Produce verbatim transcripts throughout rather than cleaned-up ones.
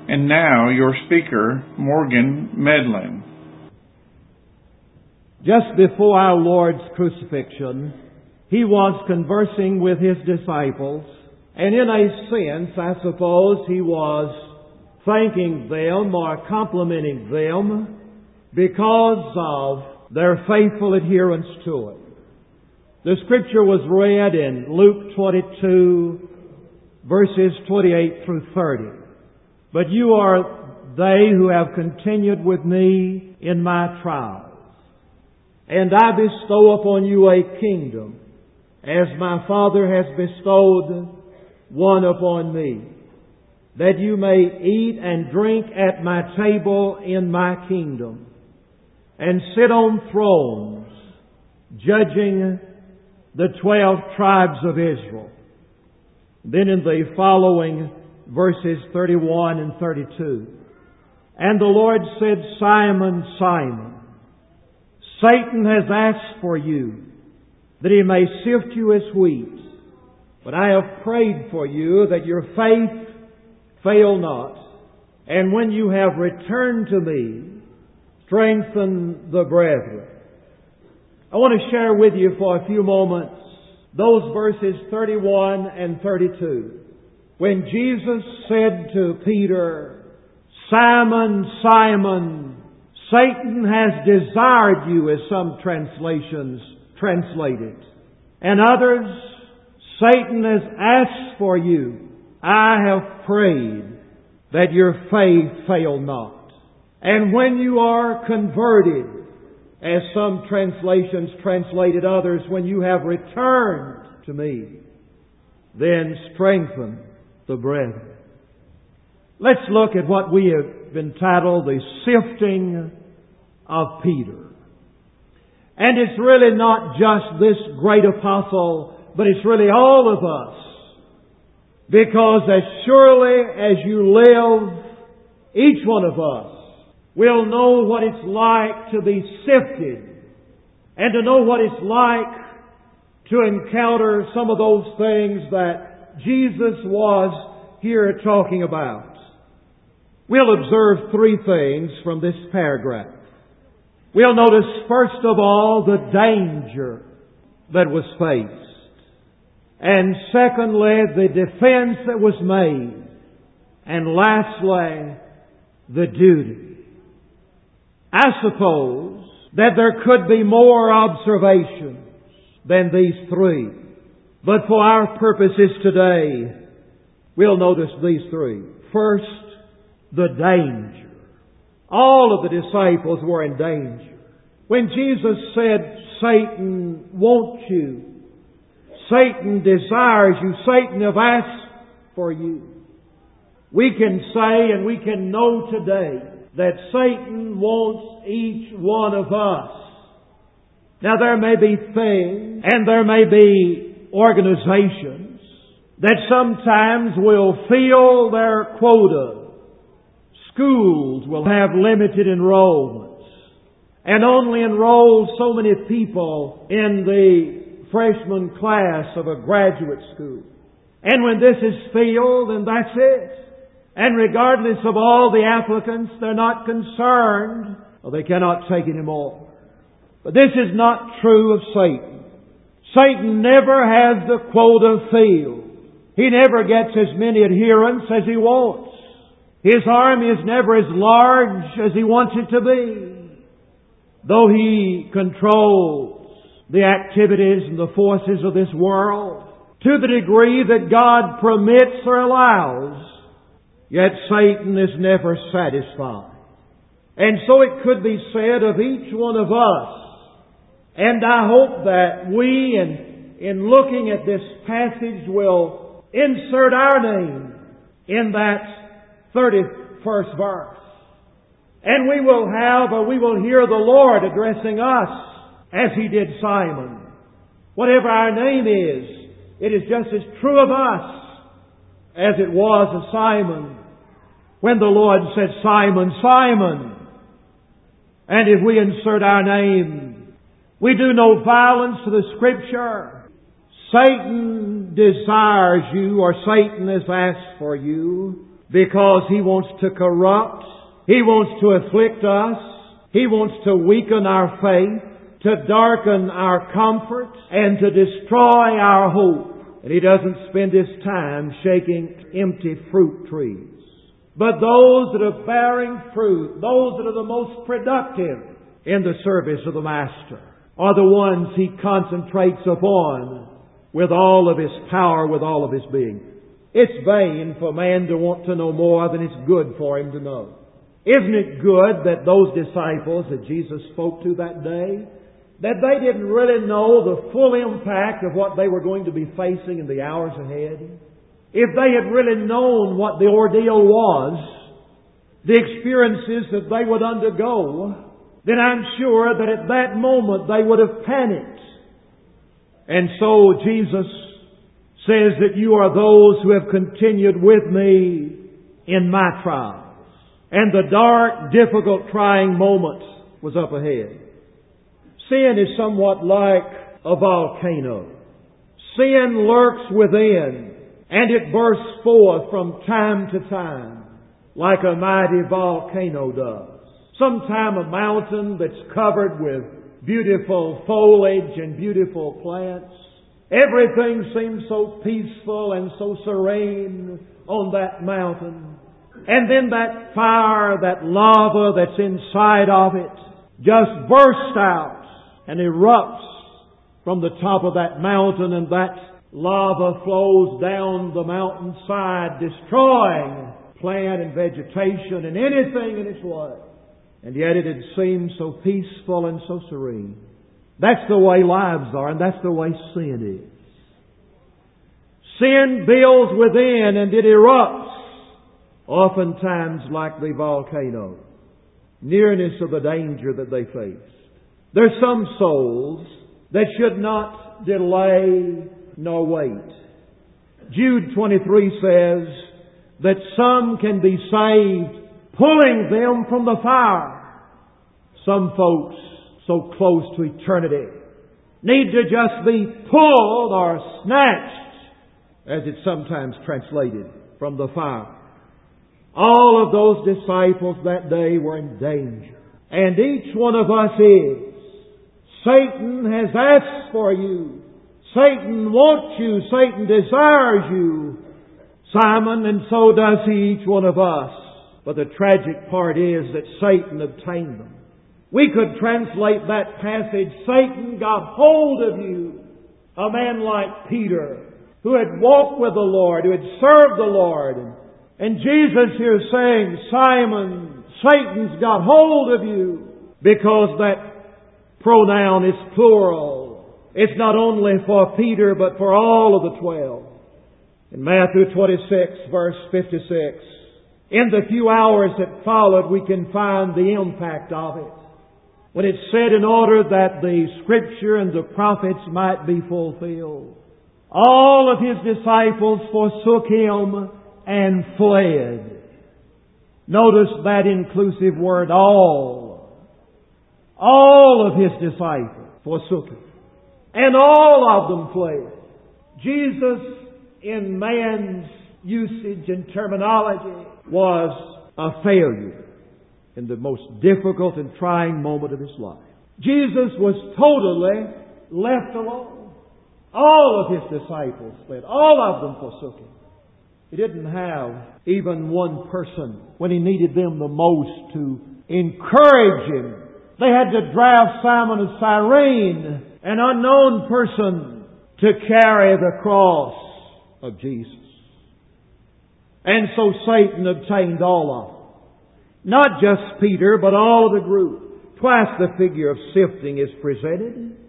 And now your speaker, Morgan Medlin. Just before our Lord's crucifixion, He was conversing with His disciples, and in a sense, I suppose, He was thanking them or complimenting them because of their faithful adherence to it. The scripture was read in Luke twenty-two, verses twenty-eight through thirty. But you are they who have continued with me in my trials. And I bestow upon you a kingdom, as my Father has bestowed one upon me, that you may eat and drink at my table in my kingdom, and sit on thrones, judging the twelve tribes of Israel. Then in the following verses thirty-one and thirty-two, and the Lord said, Simon, Simon, Satan has asked for you, that he may sift you as wheat. But I have prayed for you, that your faith fail not. And when you have returned to me, strengthen the brethren. I want to share with you for a few moments those verses thirty-one and thirty-two. When Jesus said to Peter, Simon, Simon, Satan has desired you, as some translations translate it. And others, Satan has asked for you. I have prayed that your faith fail not. And when you are converted, as some translations translated others, when you have returned to me, then strengthen the brethren. Let's look at what we have entitled the sifting of Peter. And it's really not just this great apostle, but it's really all of us. Because as surely as you live, each one of us will know what it's like to be sifted, and to know what it's like to encounter some of those things that Jesus was here talking about. We'll observe three things from this paragraph. We'll notice, first of all, the danger that was faced. And secondly, the defense that was made. And lastly, the duty. I suppose that there could be more observations than these three. But for our purposes today, we'll notice these three. First, the danger. All of the disciples were in danger. When Jesus said, Satan wants you, Satan desires you, Satan have asked for you, we can say and we can know today that Satan wants each one of us. Now there may be things and there may be organizations that sometimes will fill their quota. Schools will have limited enrollments and only enroll so many people in the freshman class of a graduate school. And when this is filled, then that's it. And regardless of all the applicants, they're not concerned, or they cannot take any more. But this is not true of Satan. Satan never has the quota filled. He never gets as many adherents as he wants. His army is never as large as he wants it to be. Though he controls the activities and the forces of this world to the degree that God permits or allows, yet Satan is never satisfied. And so it could be said of each one of us, and I hope that we, in, in looking at this passage, will insert our name in that thirty-first verse. And we will have, or we will hear the Lord addressing us as He did Simon. Whatever our name is, it is just as true of us as it was of Simon when the Lord said, Simon, Simon. And if we insert our name, we do no violence to the Scripture. Satan desires you, or Satan has asked for you, because he wants to corrupt, he wants to afflict us, he wants to weaken our faith, to darken our comfort, and to destroy our hope. And he doesn't spend his time shaking empty fruit trees. But those that are bearing fruit, those that are the most productive in the service of the Master, are the ones he concentrates upon with all of his power, with all of his being. It's vain for man to want to know more than it's good for him to know. Isn't it good that those disciples that Jesus spoke to that day, that they didn't really know the full impact of what they were going to be facing in the hours ahead? If they had really known what the ordeal was, the experiences that they would undergo, then I'm sure that at that moment they would have panicked. And so Jesus says that you are those who have continued with me in my trials. And the dark, difficult, trying moment was up ahead. Sin is somewhat like a volcano. Sin lurks within, and it bursts forth from time to time like a mighty volcano does. Sometime a mountain that's covered with beautiful foliage and beautiful plants. Everything seems so peaceful and so serene on that mountain. And then that fire, that lava that's inside of it, just bursts out and erupts from the top of that mountain, and that lava flows down the mountainside, destroying plant and vegetation and anything in its way. And yet it had seemed so peaceful and so serene. That's the way lives are, and that's the way sin is. Sin builds within and it erupts, oftentimes like the volcano. Nearness of the danger that they face. There's some souls that should not delay nor wait. Jude twenty-three says that some can be saved pulling them from the fire. Some folks so close to eternity need to just be pulled or snatched, as it's sometimes translated, from the fire. All of those disciples that day were in danger. And each one of us is. Satan has asked for you. Satan wants you. Satan desires you, Simon, and so does he, each one of us. But the tragic part is that Satan obtained them. We could translate that passage, Satan got hold of you. A man like Peter, who had walked with the Lord, who had served the Lord. And Jesus here saying, Simon, Satan's got hold of you. Because that pronoun is plural. It's not only for Peter, but for all of the twelve. In Matthew twenty-six, verse fifty-six, in the few hours that followed, we can find the impact of it. When it said, in order that the Scripture and the prophets might be fulfilled, all of His disciples forsook Him and fled. Notice that inclusive word, all. All of His disciples forsook Him. And all of them fled. Jesus, in man's usage and terminology, was a failure in the most difficult and trying moment of His life. Jesus was totally left alone. All of His disciples fled. All of them forsook Him. He didn't have even one person when He needed them the most to encourage Him. They had to draft Simon of Cyrene, an unknown person, to carry the cross of Jesus. And so Satan obtained all of them. Not just Peter, but all of the group. Twice the figure of sifting is presented.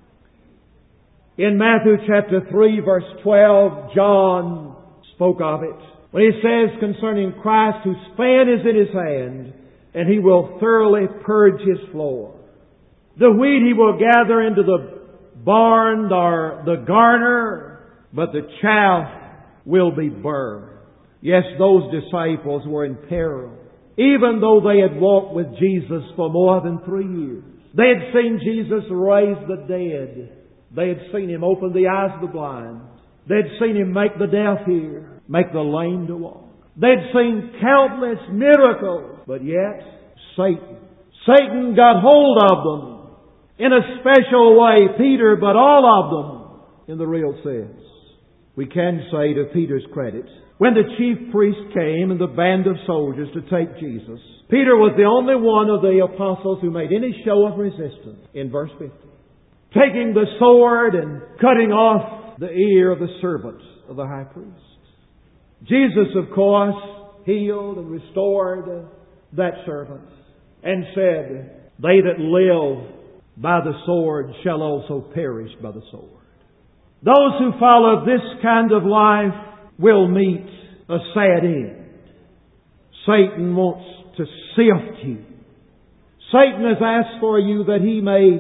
In Matthew chapter three, verse twelve, John spoke of it. When he says concerning Christ, whose fan is in His hand, and He will thoroughly purge His floor. The wheat He will gather into the barn or the garner, but the chaff will be burned. Yes, those disciples were in peril. Even though they had walked with Jesus for more than three years. They had seen Jesus raise the dead. They had seen Him open the eyes of the blind. They had seen Him make the deaf hear, make the lame to walk. They'd seen countless miracles. But yet, Satan. Satan got hold of them in a special way. Peter, but all of them in the real sense. We can say to Peter's credit, when the chief priest came and the band of soldiers to take Jesus, Peter was the only one of the apostles who made any show of resistance in verse fifty. Taking the sword and cutting off the ear of the servant of the high priest. Jesus, of course, healed and restored that servant and said, they that live by the sword shall also perish by the sword. Those who follow this kind of life will meet a sad end. Satan wants to sift you. Satan has asked for you that he may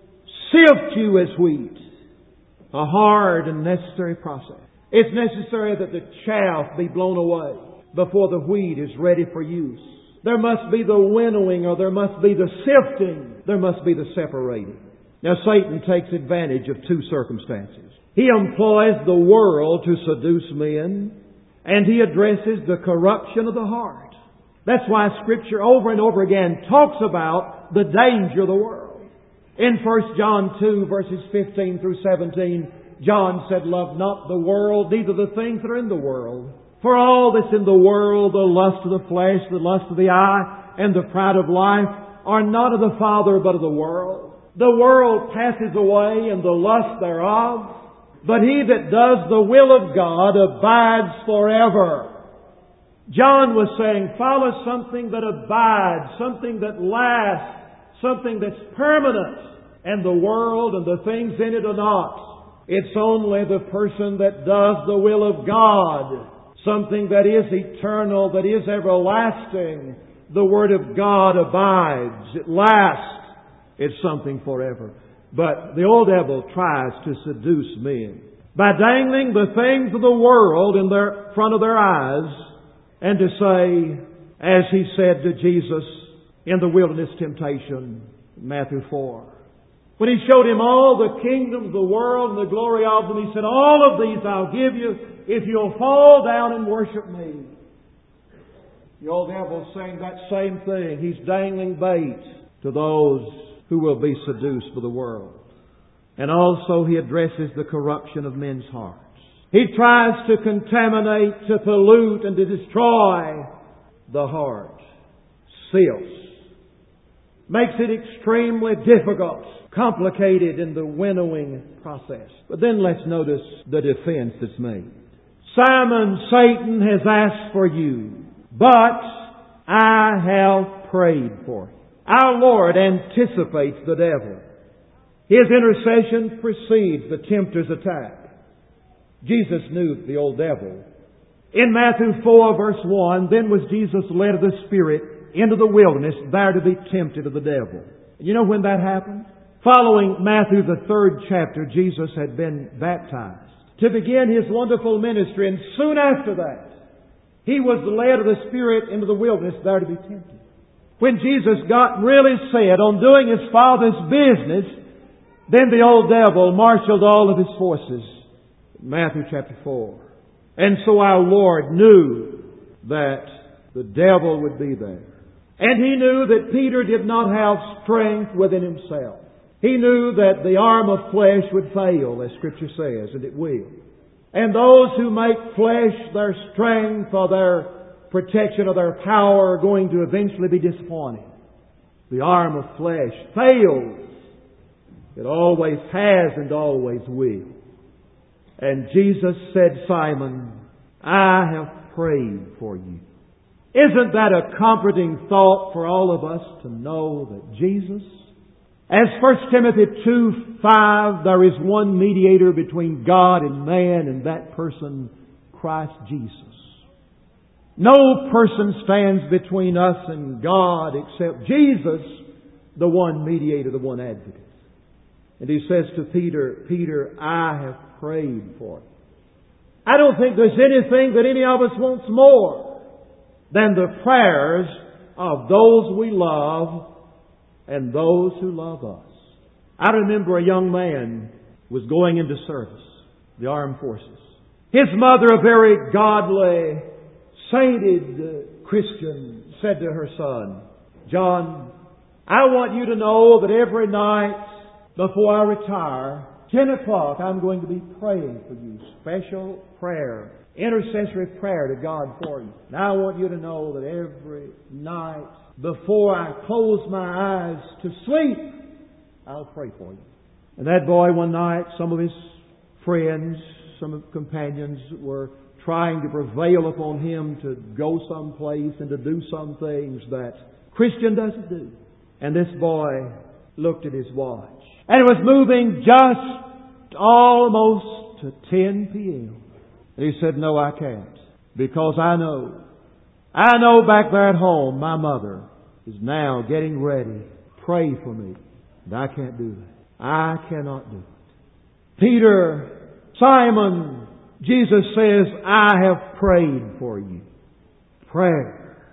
sift you as wheat. A hard and necessary process. It's necessary that the chaff be blown away before the wheat is ready for use. There must be the winnowing, or there must be the sifting. There must be the separating. Now Satan takes advantage of two circumstances. He employs the world to seduce men, and he addresses the corruption of the heart. That's why Scripture over and over again talks about the danger of the world. In First John two, verses fifteen through seventeen, John said, love not the world, neither the things that are in the world. For all that's in the world, the lust of the flesh, the lust of the eye, and the pride of life, are not of the Father, but of the world. The world passes away, and the lust thereof. But he that does the will of God abides forever. John was saying, follow something that abides, something that lasts, something that's permanent. And the world and the things in it are not. It's only the person that does the will of God, something that is eternal, that is everlasting. The Word of God abides. It lasts. It's something forever. But the old devil tries to seduce men by dangling the things of the world in their front of their eyes, and to say, as he said to Jesus in the wilderness temptation, Matthew four, when he showed him all the kingdoms of the world and the glory of them, he said, all of these I'll give you if you'll fall down and worship me. The old devil's saying that same thing. He's dangling bait to those who will be seduced by the world. And also he addresses the corruption of men's hearts. He tries to contaminate, to pollute, and to destroy the heart. Sifts. Makes it extremely difficult, complicated in the winnowing process. But then let's notice the defense that's made. Simon, Satan has asked for you, but I have prayed for you. Our Lord anticipates the devil. His intercession precedes the tempter's attack. Jesus knew the old devil. In Matthew four, verse one, then was Jesus led of the Spirit into the wilderness, there to be tempted of the devil. You know when that happened? Following Matthew, the third chapter, Jesus had been baptized to begin His wonderful ministry. And soon after that, He was led of the Spirit into the wilderness, there to be tempted. When Jesus got really set on doing His Father's business, then the old devil marshaled all of his forces. Matthew chapter four. And so our Lord knew that the devil would be there. And He knew that Peter did not have strength within himself. He knew that the arm of flesh would fail, as Scripture says, and it will. And those who make flesh their strength or their protection or their power are going to eventually be disappointed. The arm of flesh fails. It always has and always will. And Jesus said, Simon, I have prayed for you. Isn't that a comforting thought for all of us to know that Jesus, as First Timothy two five, there is one mediator between God and man, and that person, Christ Jesus. No person stands between us and God except Jesus, the one mediator, the one advocate. And He says to Peter, Peter, I have prayed for you. I don't think there's anything that any of us wants more than the prayers of those we love and those who love us. I remember a young man was going into service, the armed forces. His mother, a very godly, sainted uh, Christian said to her son, John, I want you to know that every night before I retire, ten o'clock, I'm going to be praying for you. Special prayer, intercessory prayer to God for you. And I want you to know that every night before I close my eyes to sleep, I'll pray for you. And that boy one night, some of his friends, some of his companions were trying to prevail upon him to go someplace and to do some things that Christian doesn't do. And this boy looked at his watch. And it was moving just almost to ten p.m. And he said, no, I can't. Because I know, I know back there at home, my mother is now getting ready. Pray for me. And I can't do that. I cannot do it. Peter, Simon, Jesus says, I have prayed for you. Prayer.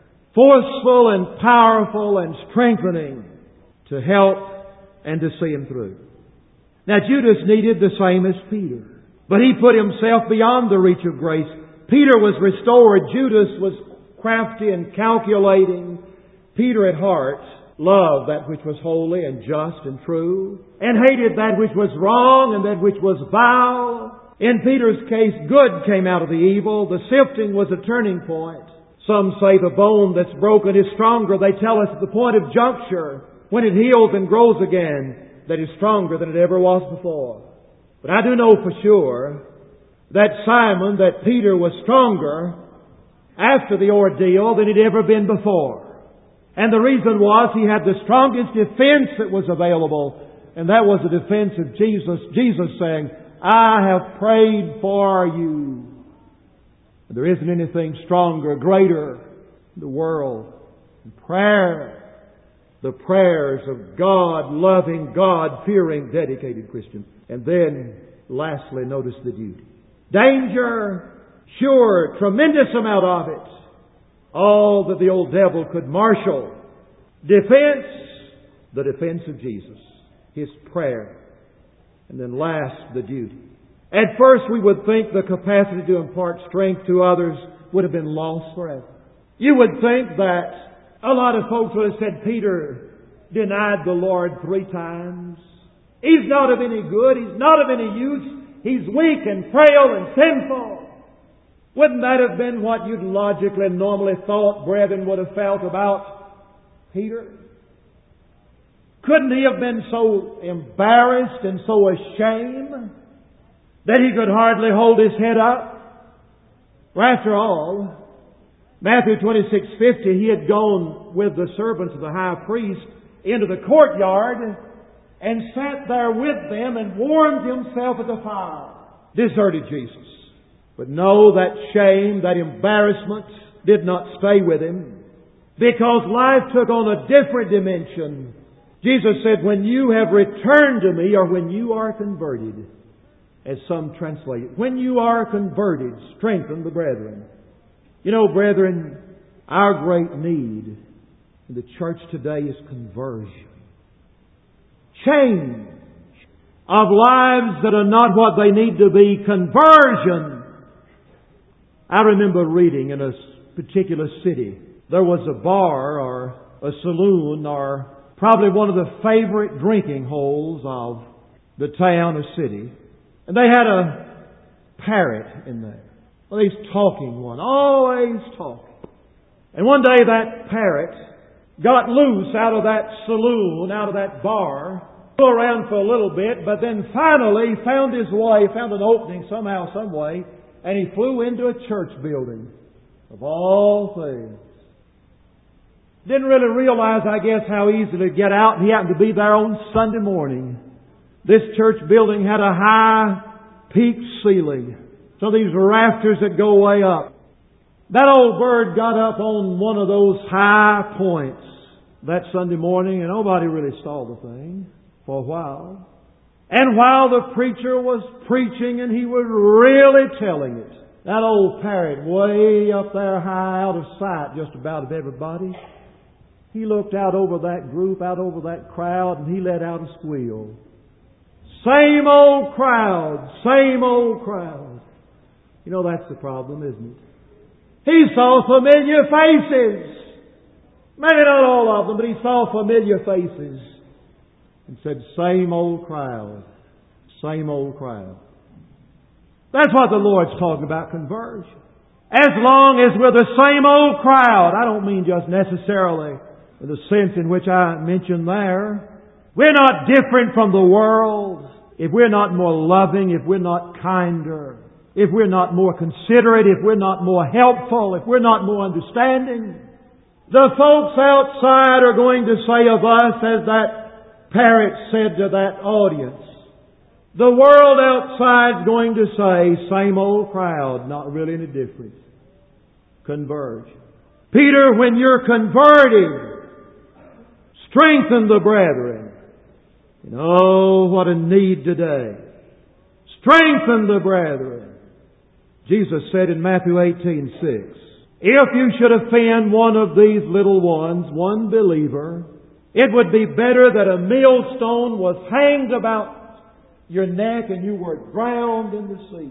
Forceful and powerful and strengthening to help and to see him through. Now Judas needed the same as Peter, but he put himself beyond the reach of grace. Peter was restored. Judas was crafty and calculating. Peter at heart loved that which was holy and just and true, and hated that which was wrong and that which was vile. In Peter's case, good came out of the evil. The sifting was a turning point. Some say the bone that's broken is stronger. They tell us at the point of juncture, when it heals and grows again, that is stronger than it ever was before. But I do know for sure that Simon, that Peter was stronger after the ordeal than he'd ever been before. And the reason was he had the strongest defense that was available, and that was the defense of Jesus. Jesus saying, I have prayed for you. There isn't anything stronger, greater in the world than prayer. The prayers of God-loving, God-fearing, dedicated Christians. And then, lastly, notice the duty. Danger, sure, tremendous amount of it. All that the old devil could marshal. Defense, the defense of Jesus. His prayer. And then last, the duty. At first we would think the capacity to impart strength to others would have been lost forever. You would think that a lot of folks would have said, Peter denied the Lord three times. He's not of any good. He's not of any use. He's weak and frail and sinful. Wouldn't that have been what you'd logically and normally thought brethren would have felt about Peter? Couldn't he have been so embarrassed and so ashamed that he could hardly hold his head up? Well, after all, Matthew twenty-six fifty, he had gone with the servants of the high priest into the courtyard and sat there with them and warmed himself at the fire. Deserted Jesus. But no, that shame, that embarrassment did not stay with him, because life took on a different dimension. Jesus said, when you have returned to me, or when you are converted, as some translate it, when you are converted, strengthen the brethren. You know, brethren, our great need in the church today is conversion. Change of lives that are not what they need to be. Conversion. I remember reading in a particular city, there was a bar or a saloon or probably one of the favorite drinking holes of the town or city. And they had a parrot in there. Well, he's talking one, always talking. And one day that parrot got loose out of that saloon, out of that bar, flew around for a little bit, but then finally found his way, found an opening somehow, some way, and he flew into a church building, of all things. Didn't really realize, I guess, how easy to get out, and he happened to be there on Sunday morning. This church building had a high peaked ceiling. So these rafters that go way up. That old bird got up on one of those high points that Sunday morning, and nobody really saw the thing for a while. And while the preacher was preaching and he was really telling it, that old parrot way up there high out of sight just about of everybody, he looked out over that group, out over that crowd, and he let out a squeal. Same old crowd, same old crowd. You know, that's the problem, isn't it? He saw familiar faces. Maybe not all of them, but he saw familiar faces. And said, same old crowd. Same old crowd. That's what the Lord's talking about, conversion. As long as we're the same old crowd, I don't mean just necessarily in the sense in which I mentioned there. We're not different from the world. If we're not more loving, if we're not kinder, if we're not more considerate, if we're not more helpful, if we're not more understanding, the folks outside are going to say of us, as that parrot said to that audience, the world outside's going to say, same old crowd, not really any difference. Converge. Peter, when you're converted, strengthen the brethren. And oh, what a need today. Strengthen the brethren. Jesus said in Matthew eighteen six, if you should offend one of these little ones, one believer, it would be better that a millstone was hanged about your neck and you were drowned in the sea.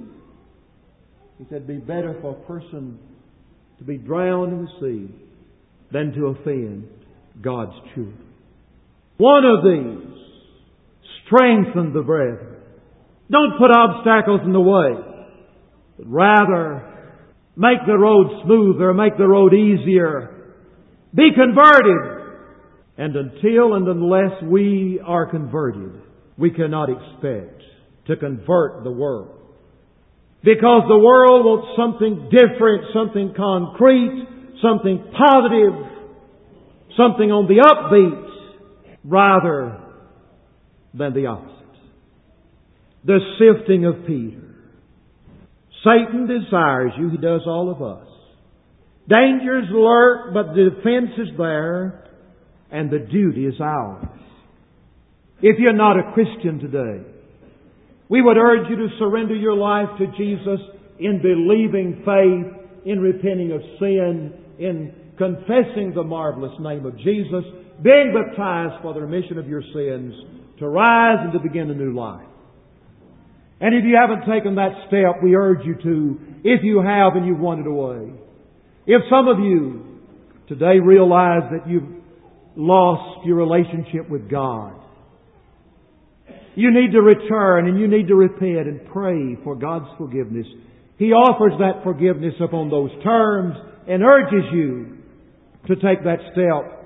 He said, it'd be better for a person to be drowned in the sea than to offend God's children. One of these, strengthen the brethren. Don't put obstacles in the way, but rather make the road smoother, make the road easier. Be converted. And until and unless we are converted, we cannot expect to convert the world. Because the world wants something different, something concrete, something positive, something on the upbeat, rather than the opposite. The sifting of Peter. Satan desires you. He does all of us. Dangers lurk, but the defense is there, and the duty is ours. If you're not a Christian today, we would urge you to surrender your life to Jesus in believing faith, in repenting of sin, in confessing the marvelous name of Jesus, being baptized for the remission of your sins, to rise and to begin a new life. And if you haven't taken that step, we urge you to, if you have and you've wandered away. If some of you today realize that you've lost your relationship with God, you need to return and you need to repent and pray for God's forgiveness. He offers that forgiveness upon those terms and urges you to take that step